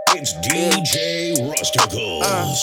It's DJ Rusticles.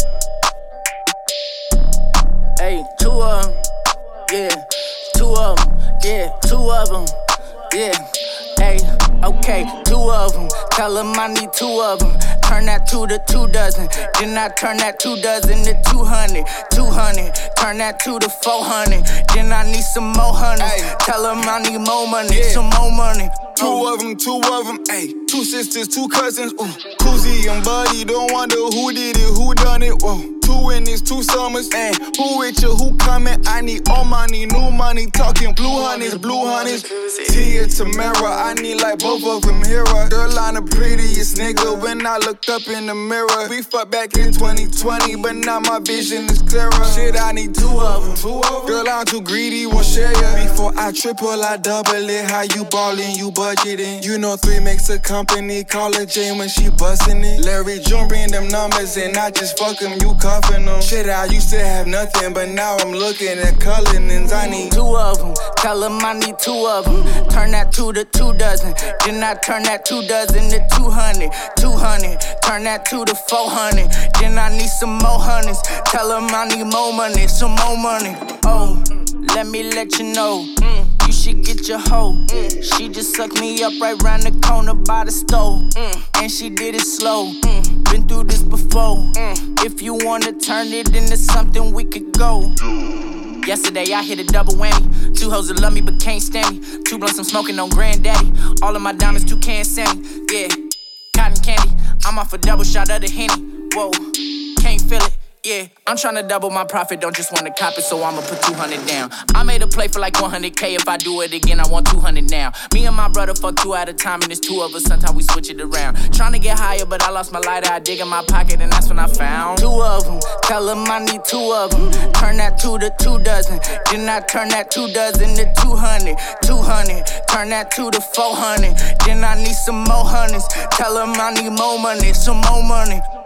Hey, two of them, yeah, two of them, yeah, two of them, yeah. Hey, okay, two of them. Tell them I need two of them. Turn that 2 to 2 dozen. Then I turn that 2 dozen to 200. 200. Turn that 2 to 400. Then I need some more hundreds. Tell them I need more money, some more money. Two of them, ayy. 2 sisters, 2 cousins, ooh. Koozie and Buddy, don't wonder who did it, who done it, whoa. 2 in this, 2 summers, ayy. Who with you, who coming? I need old money, new money, talking blue honeys, blue honeys. Tia Tamara, I need like both of them here. Girl, I'm the prettiest nigga when I looked up in the mirror. We fucked back in 2020, but now my vision is clearer. Shit, I need 2 of them. Girl, I'm too greedy, won't share ya. Before I triple, I double it. How you ballin', you budgeting. You know 3 makes a company, call her Jane when she bustin' it. Larry June bring them numbers and I just fuck them, you cuffin' them. Shit, I used to have nothing, but now I'm looking at Cullinans. I need 2 of them. Tell them I need 2 of them. Turn that 2 to 2 dozen. Then I turn that 2 dozen to 200. 200. Turn that 2 to 400. Then I need some more hundreds. Tell them I need more money, some more money. Oh, let me let you know. You should get your hoe. She just sucked me up right round the corner by the stove. And she did it slow. Been through this before. If you wanna turn it into something, we could go. Yesterday I hit a double whammy. 2 hoes that love me but can't stand me. 2 blunts I'm smoking on granddaddy. All of my diamonds 2 cans send me. Yeah, cotton candy. I'm off a double shot of the Henny. Whoa, can't feel it. Yeah, I'm tryna double my profit, don't just wanna cop it, so I'ma put 200 down. I made a play for like 100K, if I do it again, I want 200 now. Me and my brother fuck 2 at a time, and it's 2 of us, sometimes we switch it around. Tryna get higher, but I lost my lighter, I dig in my pocket, and that's when I found 2 of them. Tell them I need 2 of them. Turn that 2 to 2 dozen. Then I turn that 2 dozen to 200. 200. Turn that 2 to 400. Then I need some more hundreds. Tell them I need more money, some more money.